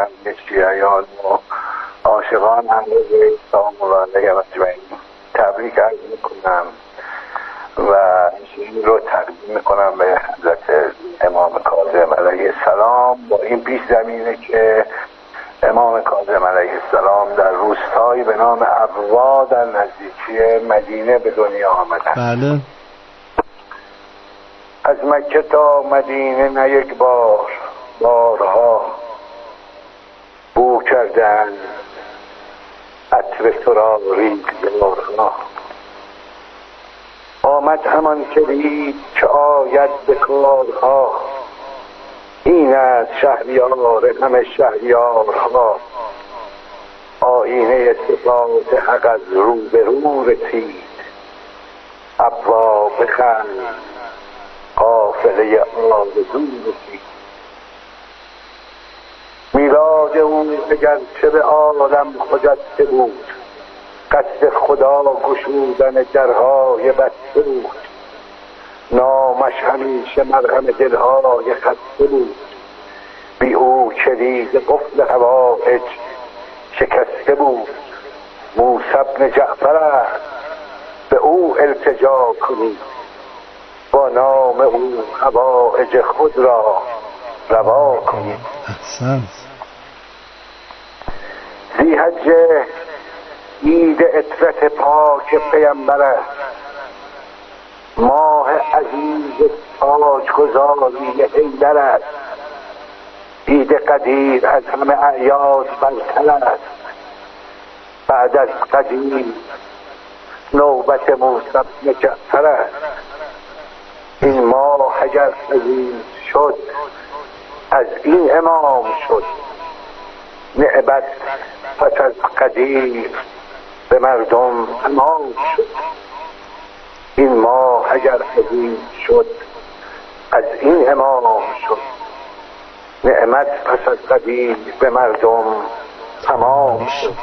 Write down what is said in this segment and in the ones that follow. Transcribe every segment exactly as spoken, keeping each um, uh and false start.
همه شیعیان و عاشقان همه اسلام و علیه مجمعین تبریک عرض میکنم و این رو تقدیم میکنم به حضرت امام کاظم علیه السلام با این پیش زمینه که امام کاظم علیه السلام در روستایی به نام ابوا در نزدیکی مدینه به دنیا آمدند. بله. از مکه تا مدینه نه یک بار بارها بو کردن عطر تو را ریگ بارها. آمد همان که دید که آید به کارها، این از شهریار همه شهریارها. آینه صفات حق از رو به رو رسید، ابوا بخند قافله آرزو رسید. میلاد او اگر چه به عالم خجسته بود، قصد خدا گشودن درهای بسته بود. نامش همیشه مرهم دلهای خسته بود، بی او کلید قفل حوائج شکسته بود. موسی بن جعفر است به او التجا کنید، با نام او حوائج خود را روا کنید. ذی‌حجه عید عطرت پاک پیامبر است، ماه عزیز تاجگذاری حیدر است. عید قدیر از همه اعیاد برتر است، بعد از قدیر نوبت موسی بن جعفر است. این ماه اگر عزیز شد از این امام شد، نعمت پس از قدیر به مردم تمام شد. این ماه اگر عزیز شد از این امام شد، نعمت پس از قدیر به مردم تمام شد.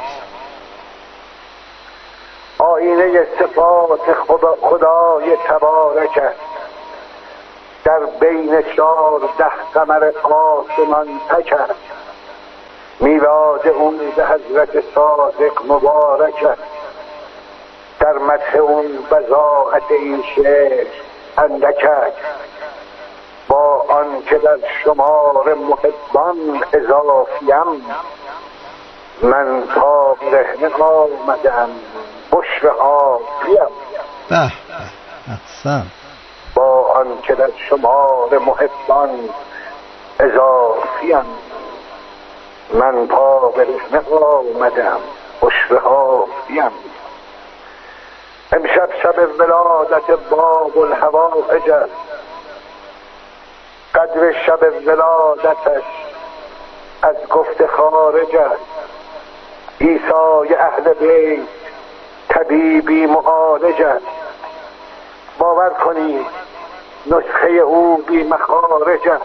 آینه صفات خدا خدای تبارک است، در بین چهارده قمر آسمان تک است. میلاد اون به حضرت صادق مبارک است، در مدح اون بضاعت این شعر اندک است. با آن که در شمار محبان اضافیم، من تا برهنه آمدم بشرها پیم. به احسن. با آن که در شمار محبان اضافیم، من پا برهنه آمدم بشرها پیم. امشب شب ولادت باب الحوائج است، قدر شب ولادتش از گفت خارج است. عیسی اهل بیت طبیبی معالج است، باور کنید نسخه او بی مخارج است.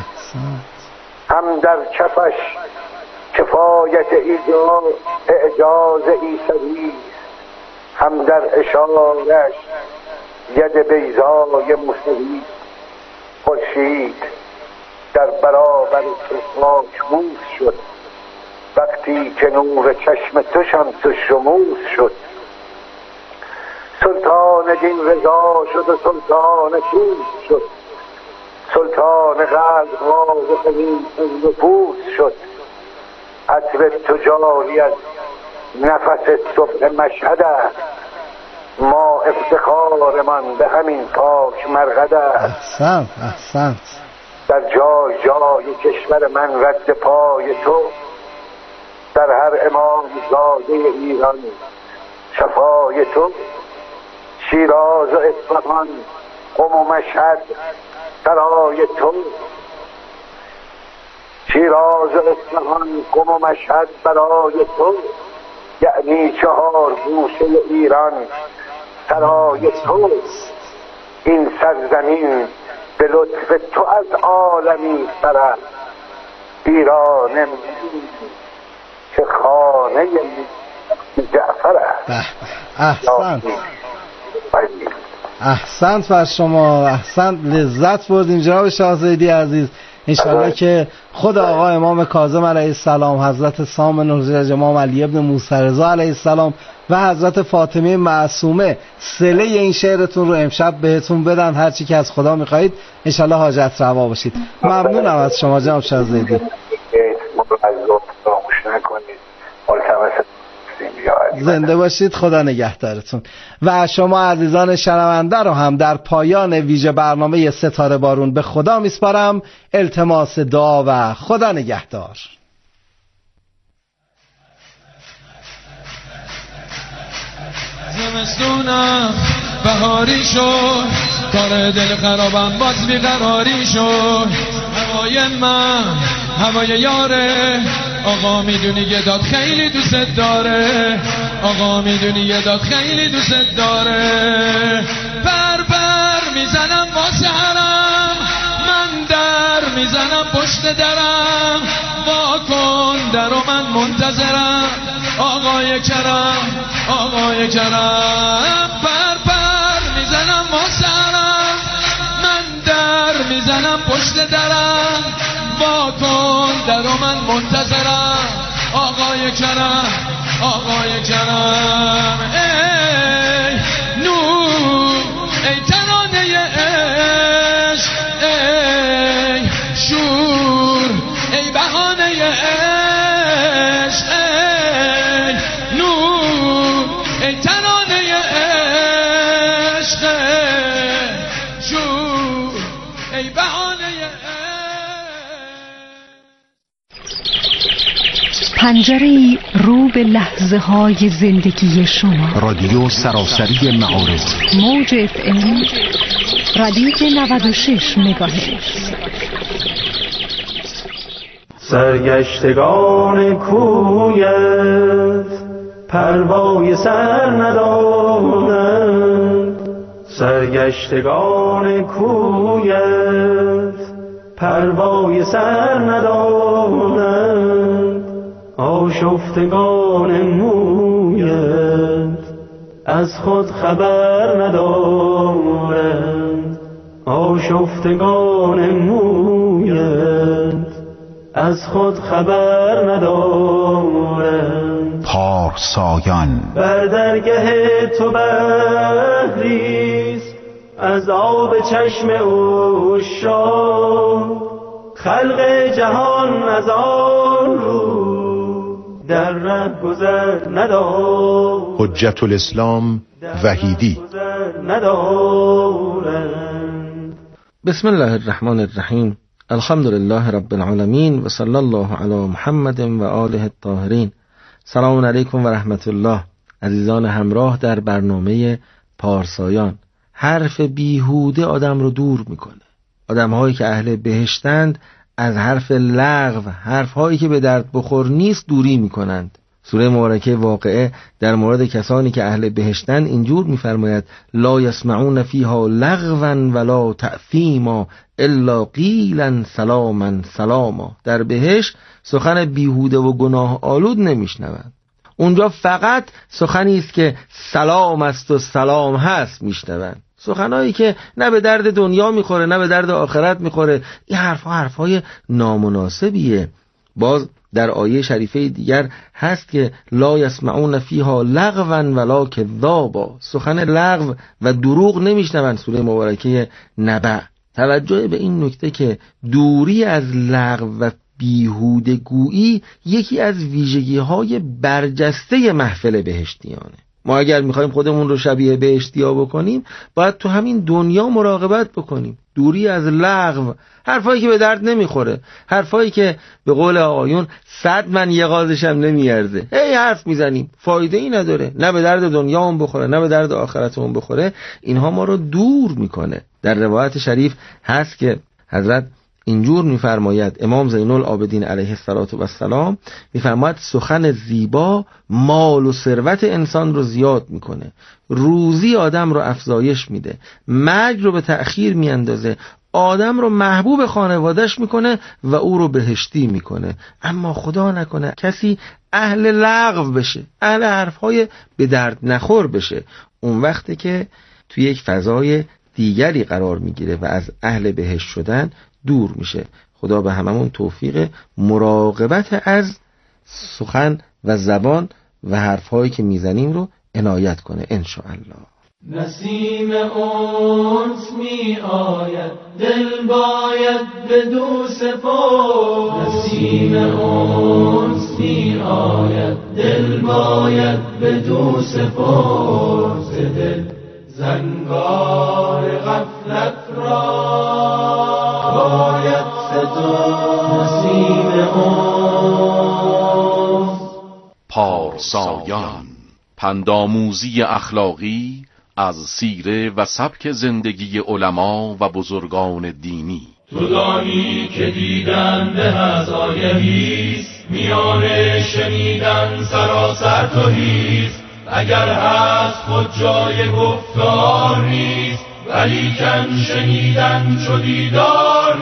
هم در کفش کفایت اعجاز عیسی، هم در اشارش ید بیضای موسوی. خورشید در برابر خاکموز شد، وقتی که نور چشم تو شمس شموس شد. سلطان دین رضا شد و سلطان توس شد، سلطان قلب ها و خلیل نفوس شد. عطر تو جاری از نفس صبح مشهد است، ما افتخارمان به همین پاک مرقد است. احسنت احسنت. در جای جای کشور من رد پای تو، در هر امام زاده ایران شفای تو. شیراز و اصفهان قم و مشهد برای تو، شیراز و اصفهان قم و مشهد برای تو. یعنی چهار گوشه ایران سرای تو. این سرزمین به لطف تو از عالمی سرد، ایران که خانه جعفر است. احسنت احسنت بر شما، احسنت. لذت بردیم جناب شاهزیدی عزیز. انشاءالله که خود آقا امام کاظم علیه السلام، حضرت سامن الحجج امام علی ابن موسی رضا علیه السلام و حضرت فاطمه معصومه صله این شعرتون رو امشب بهتون بدن. هر چی که از خدا میخواهید انشالله حاجت روا باشید. ممنونم از شما جناب شاه زیدی. زنده باشید، خدا نگهدارتون. و شما عزیزان شنونده رو هم در پایان ویژه برنامه ستاره بارون به خدا میسپارم. التماس دعا و خدا نگهدار. زمستونم بهاری شد، کار دل خرابم باز بیقراری شد. هوای من هوای یاره، آقا میدونی یه داد خیلی دوست داره، آقا میدونی یه داد خیلی دوست داره. پر پر میزنم واسه حرم، من در میزنم پشت درم، وا کن در و من منتظرم آقای کرم، آقای کرم. پر پر میزنم واسه حرم، من در میزنم پشت درم، وا کن در و من منتظرم آقای کرم، آقای کرم. ای نور ای ترانه عشق، ای شور ای بهانه عشق، ای نور ای ترانه عشق، شور ای بهانه عشق. پنجره‌ای رو به لحظه های زندگی شما. رادیو سراسری معارف، موج اف ام ردیف نود و شش مگاهرتز. سرگشتگان کویت پروای سر ندارند، سرگشتگان کویت پروای سر ندارند. آشفتگان مویت از خود خبر ندارند، آشفتگان مویت از خود خبر ندارند. پارسایان بر درگه تو بحریست از آب چشم عشاق، خلق جهان از آن رو در ره گذر ندارد. حجت الاسلام وحیدی. بسم الله الرحمن الرحیم. الحمد لله رب العالمین و صلی الله علی محمد و آله الطاهرین. سلام علیکم و رحمت الله. عزیزان همراه در برنامه پارسایان. حرف بیهوده آدم رو دور میکنه. آدم هایی که اهل بهشتند از حرف لغو، حرف هایی که به درد بخور نیست دوری میکنند. سوره مبارکه واقعه در مورد کسانی که اهل بهشتند اینجور میفرماید: لا یسمعون فیها لغوا ولا تأثیما الا قیلا سلاما سلاما. در بهشت سخن بیهوده و گناه آلود نمیشنوند. اونجا فقط سخنی است که سلام است و سلام هست میشنوند. سخنایی که نه به درد دنیا میخوره نه به درد آخرت میخوره. این حرفها حرفهای نامناسبیه. باز در آیه شریفه دیگر هست که لا یسمعون فیها لغوا ولا کذابا. سخن لغو و دروغ نمیشنوند. سوره مبارکه نبع. توجه به این نکته که دوری از لغو و بیهوده گویی یکی از ویژگی های برجسته محفل بهشتیانه. ما اگر میخوایم خودمون رو شبیه بهشتیا بکنیم باید تو همین دنیا مراقبت بکنیم. دوری از لغو، حرفایی که به درد نمیخوره، حرفایی که به قول آقایون صد من یه غازشم نمیارزه. هی حرف میزنیم، فایده ای نداره، نه به درد دنیامون بخوره نه به درد آخرتمون بخوره. اینها ما رو دور میکنه. در روایت شریف هست که حضرت اینجور میفرماید، امام زین العابدین علیه السلام میفرماید سخن زیبا مال و ثروت انسان رو زیاد میکنه، روزی آدم رو افزایش میده، مرگ رو به تأخیر میاندازه، آدم رو محبوب خانوادهش میکنه و او رو بهشتی میکنه. اما خدا نکنه کسی اهل لغو بشه، اهل حرفهای به درد نخور بشه. اون وقته که توی یک فضای دیگری قرار میگیره و از اهل بهشت شدن دور میشه. خدا به هممون توفیق مراقبت از سخن و زبان و حرفهایی که میزنیم رو عنایت کنه انشاءالله. نسیم اونس می آید دل باید بدو سپرد، نسیم اونس می آید دل باید بدو سپرد، دل زنگار غفلت را باید سترد. نسیم اونس پارسایان، پندآموزی اخلاقی از سیره و سبک زندگی علما و بزرگان دینی. تو دانی که دیدن به از آگهیست، میان شنیدن سراسر توهیست، اگر هست خود جای گفتار نیست، ولیکن شنیدن چو دیدار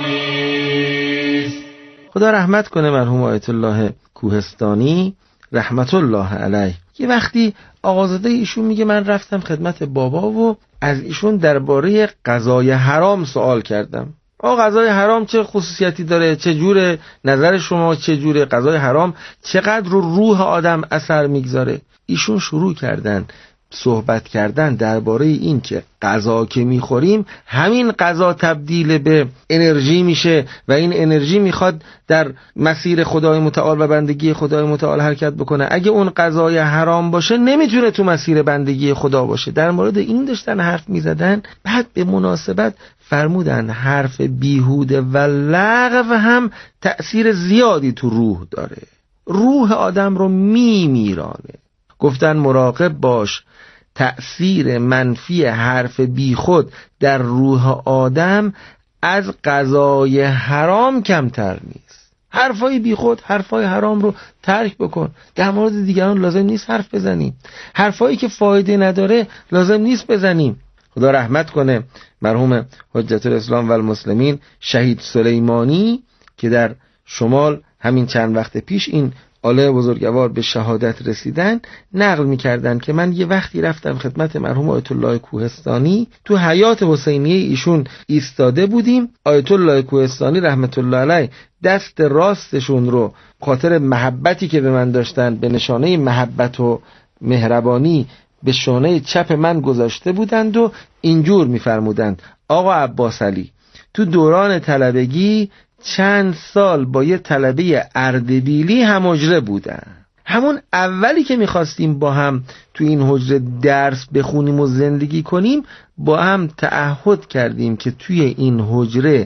نیست. خدا رحمت کنه مرحوم آیت الله کوهستانی رحمت الله علیه. یه وقتی آقازاده ایشون میگه من رفتم خدمت بابا و از ایشون درباره غذای حرام سوال کردم. آقا غذای حرام چه خصوصیتی داره؟ چه جوره؟ نظر شما چه جوره؟ غذای حرام چقدر رو روح آدم اثر میگذاره؟ ایشون شروع کردن صحبت کردن درباره این که غذا که میخوریم همین غذا تبدیل به انرژی میشه و این انرژی میخواد در مسیر خدای متعال و بندگی خدای متعال حرکت بکنه. اگه اون غذای حرام باشه نمیتونه تو مسیر بندگی خدا باشه. در مورد این داشتن حرف میزدن. بعد به مناسبت فرمودن حرف بیهوده و لغو هم تأثیر زیادی تو روح داره، روح آدم رو میمیرانه. گفتن مراقب باش تأثیر منفی حرف بیخود در روح آدم از غذای حرام کمتر نیست. حرفای بیخود، حرفای حرام رو ترک بکن. در مورد دیگران لازم نیست حرف بزنیم. حرفایی که فایده نداره لازم نیست بزنیم. خدا رحمت کنه مرحوم حجت الاسلام و المسلمین شهید سلیمانی که در شمال همین چند وقت پیش این عالم بزرگوار به شهادت رسیدن، نقل می‌کردن که من یه وقتی رفتم خدمت مرحوم آیت الله کوهستانی، تو حیات حسینیه ایشون ایستاده بودیم. آیت الله کوهستانی رحمت الله علیه دست راستشون رو خاطر محبتی که به من داشتن به نشانه محبت و مهربانی به شانه چپ من گذاشته بودند و اینجور می‌فرمودند آقا عباس علی تو دوران طلبگی چند سال با یه طلبه اردبیلی هم حجره بودن. همون اولی که میخواستیم با هم تو این حجره درس بخونیم و زندگی کنیم با هم تعهد کردیم که توی این حجره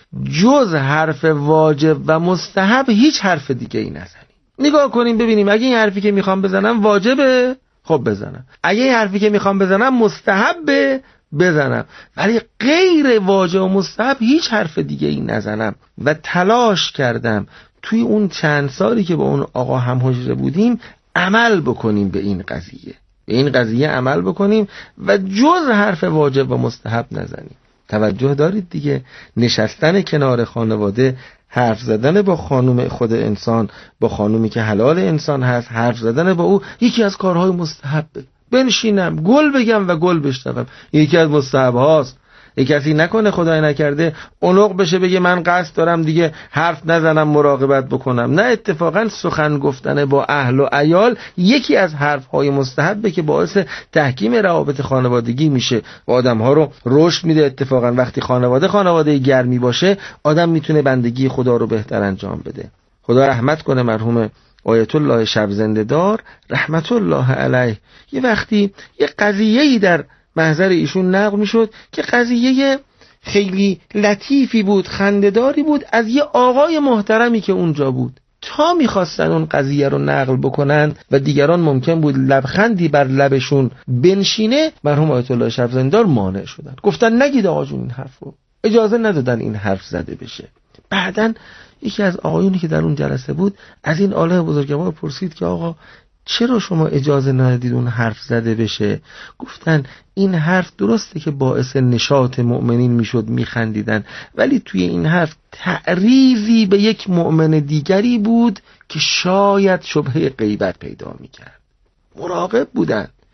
جز حرف واجب و مستحب هیچ حرف دیگه ای نزنیم. نگاه کنیم ببینیم اگه این حرفی که میخوام بزنم واجبه خب بزنم، اگه این حرفی که میخوام بزنم مستحبه بزنم، ولی غیر واجب و مستحب هیچ حرف دیگه ای نزنم. و تلاش کردم توی اون چند سالی که با اون آقا هم حجره بودیم عمل بکنیم به این قضیه به این قضیه عمل بکنیم و جز حرف واجب و مستحب نزنیم. توجه دارید دیگه، نشستن کنار خانواده، حرف زدن با خانم خود انسان، با خانومی که حلال انسان هست، حرف زدن با او یکی از کارهای مستحبه. بنشینم گل بگم و گل بشنوم یکی از مستحب هاست. یک کسی نکنه خدای نکرده اونق بشه بگه من قصد دارم دیگه حرف نزنم مراقبت بکنم. نه، اتفاقا سخن گفتن با اهل و عیال یکی از حرفهای مستحبه که باعث تحکیم روابط خانوادگی میشه و آدمها رو رشد میده. اتفاقا وقتی خانواده خانواده گرمی باشه آدم میتونه بندگی خدا رو بهتر انجام بده. خدا رحمت کنه مرحوم آیت الله شب زنده دار رحمت الله علیه. یه وقتی یه قضیه‌ای در محضر ایشون نقل میشد که قضیه خیلی لطیفی بود، خنده‌داری بود از یه آقای محترمی که اونجا بود. تا میخواستن اون قضیه رو نقل بکنن و دیگران ممکن بود لبخندی بر لبشون بنشینه، مرحوم آیت الله شب زنده دار مانع شدن، گفتن نگید آقا جون این حرفو، اجازه ندادن این حرف زده بشه. بعدن یکی از آقایونی که در اون جلسه بود از این عالم بزرگوار پرسید که آقا چرا شما اجازه ندادید اون حرف زده بشه؟ گفتن این حرف درسته که باعث نشاط مؤمنین میشد میخندیدن، ولی توی این حرف تعریضی به یک مؤمن دیگری بود که شاید شبهه غیبت پیدا میکرد. مراقب بودن.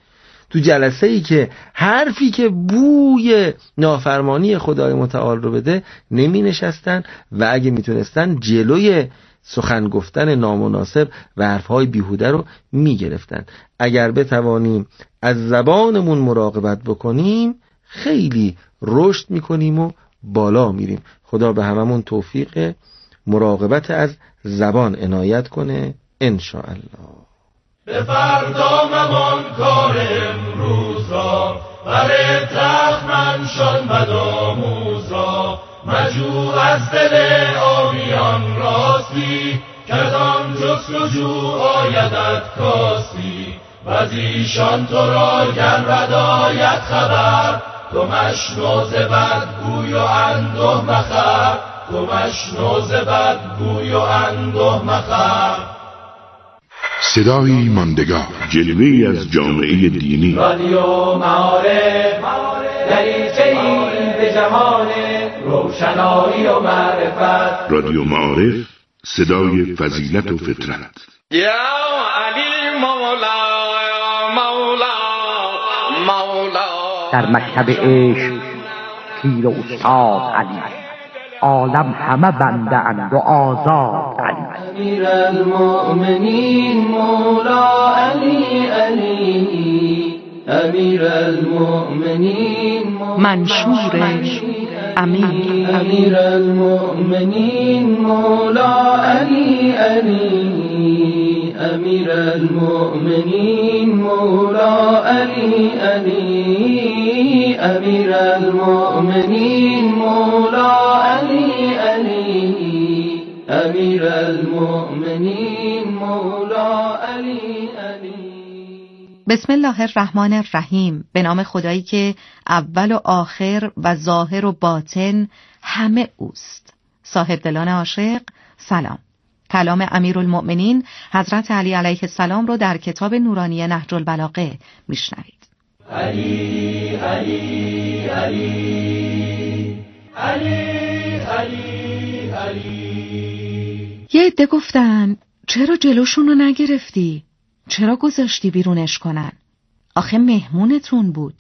تو جلسه ای که حرفی که بوی نافرمانی خدای متعال رو بده نمی نشستن و اگه می تونستن جلوی سخن گفتن نامناسب و حرفهای بیهوده رو می گرفتن. اگر بتوانیم از زبانمون مراقبت بکنیم خیلی رشد می کنیم و بالا میریم. خدا به هممون توفیق مراقبت از زبان عنایت کنه انشاءالله. به فردا ممان کار امروز را، بر تخمن شان بدآموز را، مجو از دل آبیان راستی، کدام جستجو آیدت کاستی، وزیشان تو را گر بداید خبر، تو مشنو ز بدگوی و انده مخر، تو مشنو ز بدگوی و انده مخر. صدایی ماندگار، جلوه‌ای از جامعه دینی. رادیو معارف، دریچه‌ای به جهان روشنایی و معرفت. رادیو معارف، صدای فضیلت و فطرت. یا علی مولا مولا مولا. در مکتب عشق پیر و استاد علی، عالم همه بنده اند و آزاد علی. امیر المؤمنین مولا علی علی، امیر المؤمنین منشور امیر. امیر المؤمنین مولا علی علی، امیر المؤمنین مولا علی علی، امیر المؤمنین مولا علی علی، امیر المؤمنین مولا علی علی. بسم الله الرحمن الرحیم. به نام خدایی که اول و آخر و ظاهر و باطن همه اوست. صاحب دلان عاشق سلام. کلام امیرالمؤمنین حضرت علی علیه السلام رو در کتاب نورانی نهج البلاغه میشنوید. علی علی علی علی علی علی. یه عده گفتن چرا جلوشون رو نگرفتی؟ چرا گذاشتی بیرونش کنن؟ آخه مهمونتون بود.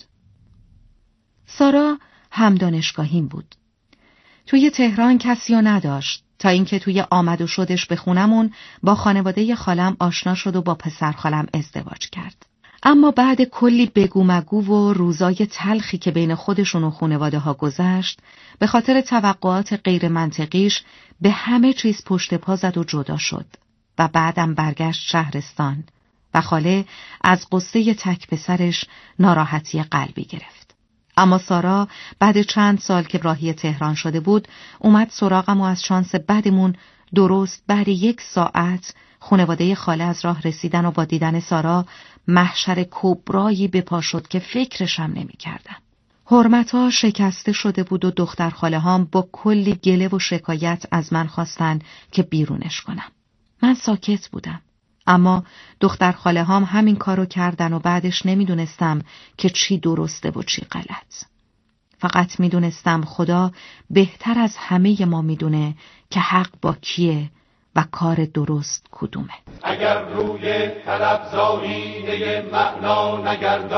سارا هم دانشگاهیم بود. توی تهران کسی رو نداشت تا اینکه توی آمد و شدش به خونمون با خانواده خالم آشنا شد و با پسر خالم ازدواج کرد. اما بعد کلی بگو مگو و روزای تلخی که بین خودشون و خانواده ها گذشت، به خاطر توقعات غیر منطقیش به همه چیز پشت پا زد و جدا شد و بعدم برگشت شهرستان و خاله از قصه تک پسرش ناراحتی قلبی گرفت. اما سارا بعد چند سال که راهی تهران شده بود اومد سراغم و از شانس بدمون درست بعد یک ساعت خانواده خاله از راه رسیدن و با دیدن سارا محشر کبرایی به پا شد که فکرشم نمی کردم. حرمت‌ها شکسته شده بود و دختر خاله هام با کلی گله و شکایت از من خواستن که بیرونش کنم. من ساکت بودم. اما دختر خاله هام همین کارو کردن و بعدش نمیدونستم که چی درسته و چی غلط. فقط میدونستم خدا بهتر از همه ما میدونه که حق با کیه و کار درست کدومه. اگر روی طلب زاویه معنا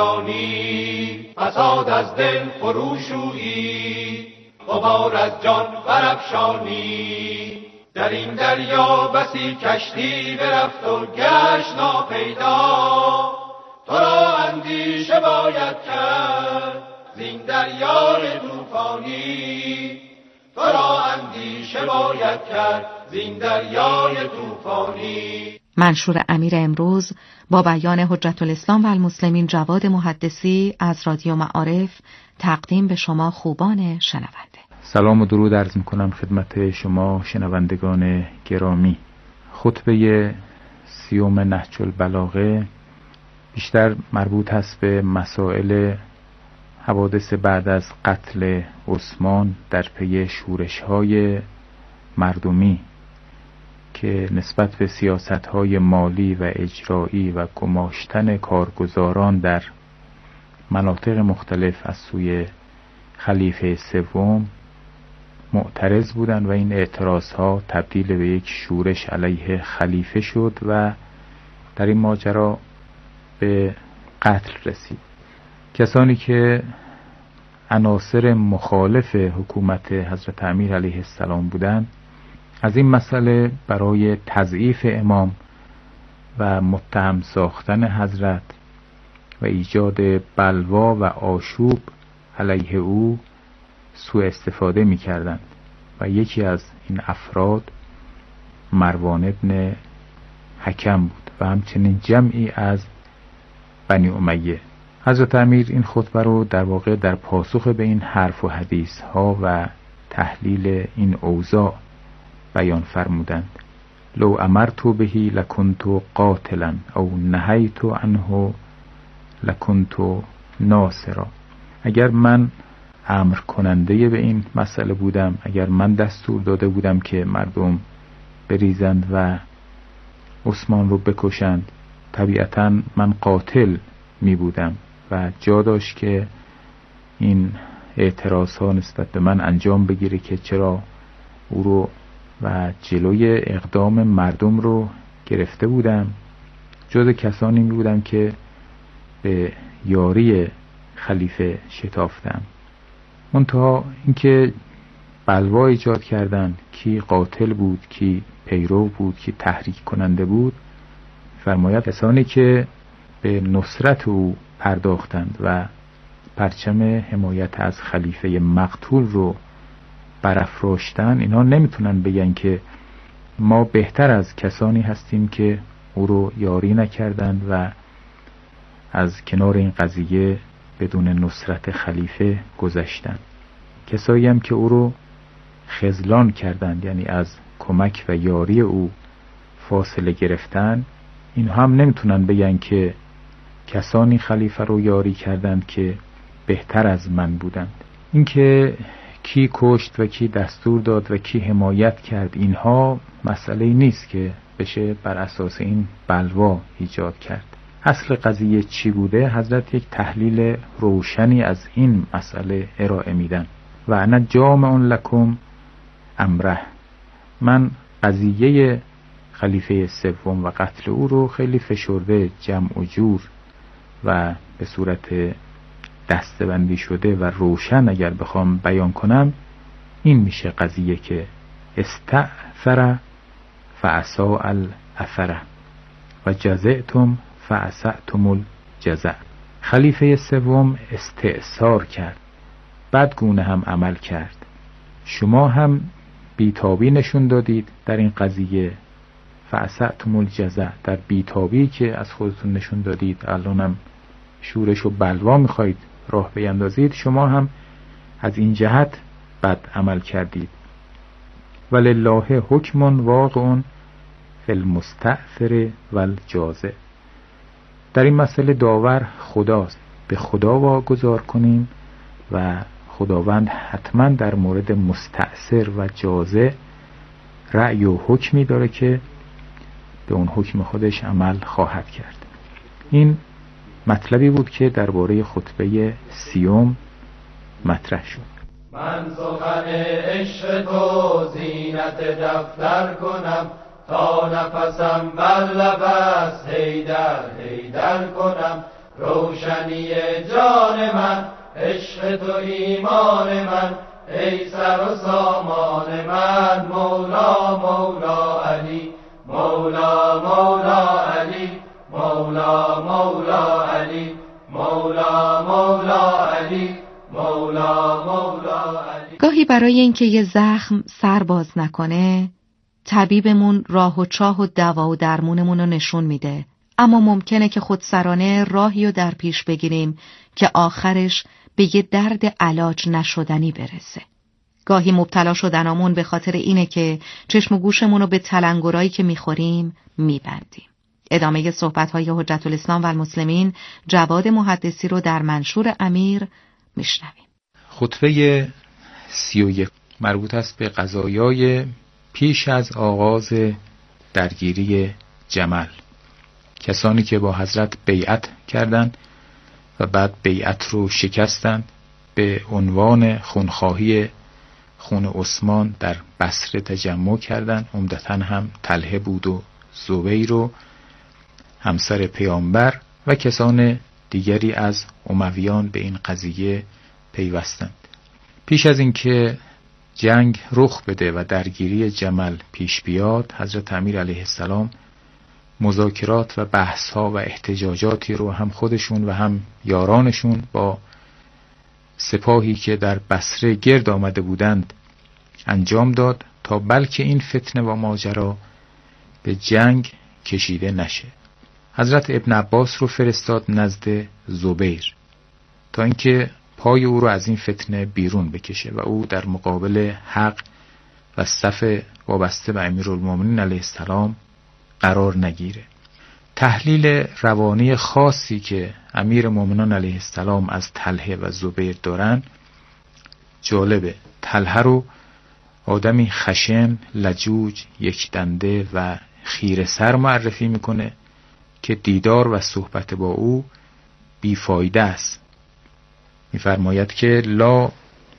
نگردانی، فساد از دل فروشویی، غبار از جان برافشانی. در این دریا بسی کشتی برفت و گشت ناپیدا، تو را اندیشه باید کرد زین دریای طوفانی، تو را اندیشه باید کرد زین دریای طوفانی. منشور امیر امروز با بیان حجت الاسلام و المسلمین جواد محدثی از رادیو معارف تقدیم به شما خوبان شنونده. سلام و درود عرض میکنم خدمت شما شنوندگان گرامی. خطبه سیوم نهج البلاغه بیشتر مربوط هست به مسائل حوادث بعد از قتل عثمان در پی شورش‌های مردمی که نسبت به سیاست‌های مالی و اجرایی و گماشتن کارگزاران در مناطق مختلف از سوی خلیفه سوم معترض بودند و این اعتراضها تبدیل به یک شورش علیه خلیفه شد و در این ماجرا به قتل رسید. کسانی که عناصر مخالف حکومت حضرت امیر علیه السلام بودند از این مسئله برای تضعیف امام و متهم ساختن حضرت و ایجاد بلوا و آشوب علیه او سوء استفاده می کردند و یکی از این افراد مروان ابن حکم بود و همچنین جمعی از بنی امیه. حضرت امیر این خطبه رو در واقع در پاسخ به این حرف و حدیث ها و تحلیل این اوضاع بیان فرمودند. لو امرت بهی لکنت قاتلا او نهیت عنه لکنت ناصرا. اگر من امر کننده به این مسئله بودم، اگر من دستور داده بودم که مردم بریزند و عثمان رو بکشند، طبیعتا من قاتل می بودم و جا داشت که این اعتراض ها نسبت به من انجام بگیره که چرا او رو و جلوی اقدام مردم رو گرفته بودم. جز کسانی می بودم که به یاری خلیفه شتافتم. منتها اینکه بلوا ایجاد کردن، کی قاتل بود، کی پیرو بود، کی تحریک کننده بود، فرماید کسانی که به نصرت او پرداختند و پرچم حمایت از خلیفه مقتول رو برافراشتن، اینا نمیتونن بگن که ما بهتر از کسانی هستیم که او رو یاری نکردند و از کنار این قضیه بدون نصرت خلیفه گذشتن. کسایی هم که او رو خذلان کردند، یعنی از کمک و یاری او فاصله گرفتن، این هم نمیتونن بگن که کسانی خلیفه رو یاری کردند که بهتر از من بودند. اینکه کی کشت و کی دستور داد و کی حمایت کرد، اینها مسئله نیست که بشه بر اساس این بلوا ایجاد کرد. اصل قضیه چی بوده؟ حضرت یک تحلیل روشنی از این مسئله ارائه میدن. و انا جامع لکم امره. من قضیه خلیفه سوم و قتل او رو خیلی فشرده، جمع و جور و به صورت دسته‌بندی شده و روشن اگر بخوام بیان کنم، این میشه قضیه که استأثر فعسا الاثر و جزعتم فعسعتم الجزع. خلیفه سوم استئثار کرد، بدگونه هم عمل کرد. شما هم بیتابی نشون دادید در این قضیه، فعسعتم الجزع، در بیتابی که از خودتون نشون دادید الانم شورش و بلوا میخواید راه بیندازید، شما هم از این جهت بد عمل کردید. ولله حکم واقع فی المستأثر والجازع. در این مسئله داور خداست، به خدا واگذار کنیم و خداوند حتما در مورد مستأثر و جازع رأی و حکمی داره که به اون حکم خودش عمل خواهد کرد. این مطلبی بود که درباره خطبه سیوم مطرح شد. من سخن عشق تو زینت دفتر کنم، تا نفسم بر لب است حیدر حیدر کنم. روشنی جان من عشق تو ایمان من، ای سر و سامان من. مولا مولا علی، مولا مولا علی، مولا مولا علی، مولا مولا علی، مولا مولا علی. گاهی برای اینکه یه زخم سر باز نکنه، طبیبمون راه و چاه و دوا و درمونمون رو نشون میده، اما ممکنه که خودسرانه راهی رو در پیش بگیریم که آخرش به یه درد علاج نشدنی برسه. گاهی مبتلا شدنامون به خاطر اینه که چشم و گوشمون رو به تلنگرایی که میخوریم میبندیم. ادامه صحبت‌های حجت الاسلام و المسلمین جواد محدثی رو در منشور امیر میشنویم. خطبه سی و یک مربوط است به قضایای پیش از آغاز درگیری جمل. کسانی که با حضرت بیعت کردند و بعد بیعت رو شکستند، به عنوان خونخواهی خون عثمان در بصره تجمع کردند. عمدتاً هم طلحه بود و زبیر و همسر پیامبر و کسان دیگری از امویان به این قضیه پیوستند. پیش از اینکه جنگ رخ بده و درگیری جمل پیش بیاد، حضرت امیر علیه السلام مذاکرات و بحث‌ها و احتجاجاتی رو هم خودشون و هم یارانشون با سپاهی که در بصره گرد آمده بودند انجام داد تا بلکه این فتنه و ماجرا به جنگ کشیده نشه. حضرت ابن عباس رو فرستاد نزد زبیر تا اینکه پای او رو از این فتنه بیرون بکشه و او در مقابل حق و صف وابسته به امیرالمومنین علیه السلام قرار نگیره. تحلیل روانی خاصی که امیر مومنان علیه السلام از طلحه و زبیر دارن جالبه. طلحه رو آدمی خشن، لجوج، یک دنده و خیره سر معرفی میکنه که دیدار و صحبت با او بیفایده است. میفرماید که لا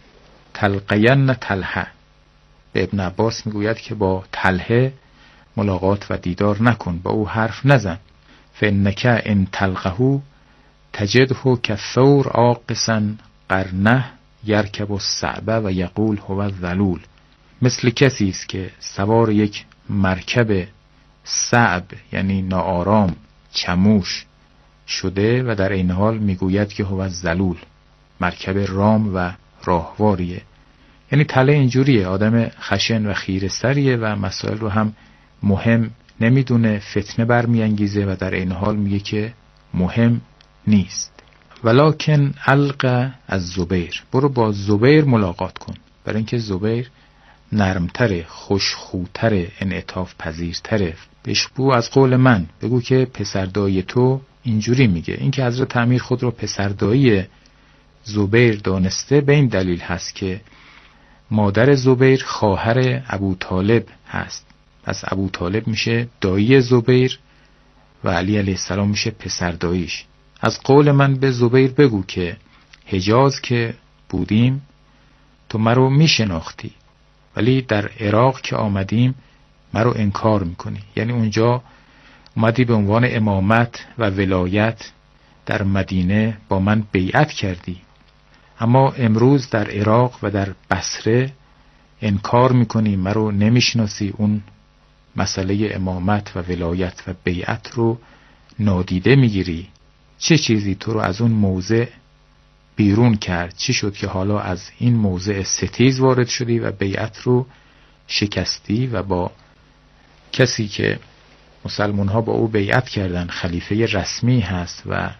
تلقین طلحه، به ابن عباس میگوید که با طلحه ملاقات و دیدار نکن، با او حرف نزن. فانک ان تلقه تجده کالثور عاقسا قرنه یرکب الصعب و یقول هو الذلول. مثل کسی است که سوار یک مرکب صعب یعنی ناآرام چموش شده و در این حال میگوید که هو الذلول، مرکب رام و راهواریه. یعنی طلحه اینجوریه، آدم خشن و خیره سریه و مسائل رو هم مهم نمیدونه، فتنه برمیانگیزه و در این حال میگه که مهم نیست. ولکن الق از زبیر، برو با زبیر ملاقات کن، برای اینکه زبیر نرمتره، خوشخوتره، انعطاف پذیرتره. بهش بگو از قول من، بگو که پسردایی تو اینجوری میگه. اینکه حضرت امیر خود رو پسردایی زبیر دانسته به این دلیل هست که مادر زبیر خواهر ابو طالب هست، پس ابو طالب میشه دایی زبیر و علی علیه السلام میشه پسرداییش. از قول من به زبیر بگو که حجاز که بودیم تو مرا میشناختی، ولی در عراق که آمدیم مرا انکار میکنی. یعنی اونجا اومدی به عنوان امامت و ولایت در مدینه با من بیعت کردی، اما امروز در عراق و در بصره انکار میکنی، مرا نمیشناسی، اون مسئله امامت و ولایت و بیعت رو نادیده میگیری. چه چیزی تو رو از اون موضع بیرون کرد؟ چی شد که حالا از این موضع ستیز وارد شدی و بیعت رو شکستی و با کسی که مسلمان ها با او بیعت کردن، خلیفه رسمی هست و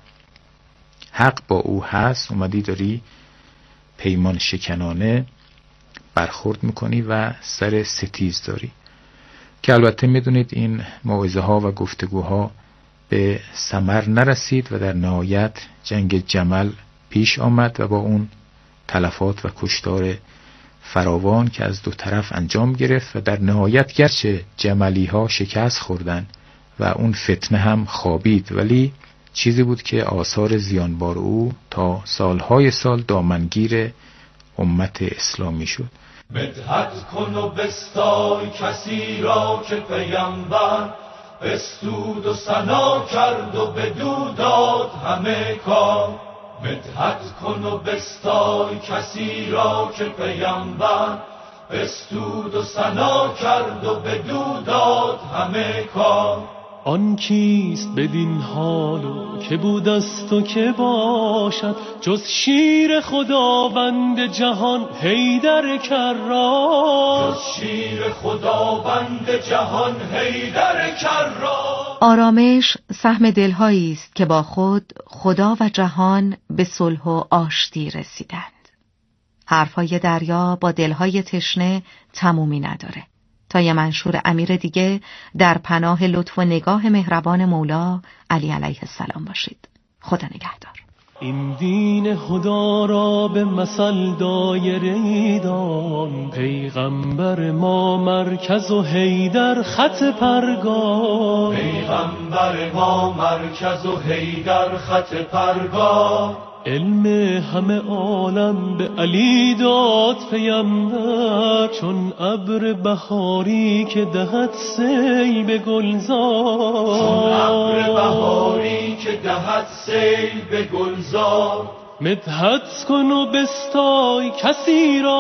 حق با او هست، اومدی داری پیمان شکنانه برخورد میکنی و سر ستیز داری. که البته میدونید این موعظه ها و گفتگوها به ثمر نرسید و در نهایت جنگ جمل پیش آمد و با اون تلفات و کشتار فراوان که از دو طرف انجام گرفت و در نهایت گرچه جملی ها شکست خوردن و اون فتنه هم خوابید، ولی چیزی بود که آثار زیانبار او تا سالهای سال دامنگیر امت اسلامی شد. مدحت کن و بستای کسی را که پیامبر بستود و ثنا کرد و بدو داد همه کار. مدحت کن و بستای کسی را که پیامبر بستود و ثنا کرد و بدو داد همه کار. آن کیست بدین حالو که بود است و که باشد جز شیر خداوند جهان حیدر کرار. جز شیر خداوند جهان حیدر کرار. آرامش سهم دلهایی است که با خود خدا و جهان به صلح و آشتی رسیدند. حرفهای دریا با دلهای تشنه تمومی نداره. تا یه منشور امیر دیگه در پناه لطف و نگاه مهربان مولا علی علیه السلام باشید. خدا نگهدار. این دین خدا را به مثل دایره دان، پیغمبر ما مرکز و حیدر خط پرگار. پیغمبر ما مرکز و حیدر خط پرگار. علم همه عالم به علی داد پیمبر، چون ابر بهاری که دهد سیل به گلزار، چون ابر بهاری که دهد سیل به گلزار. مدحت کن و بستای کسی را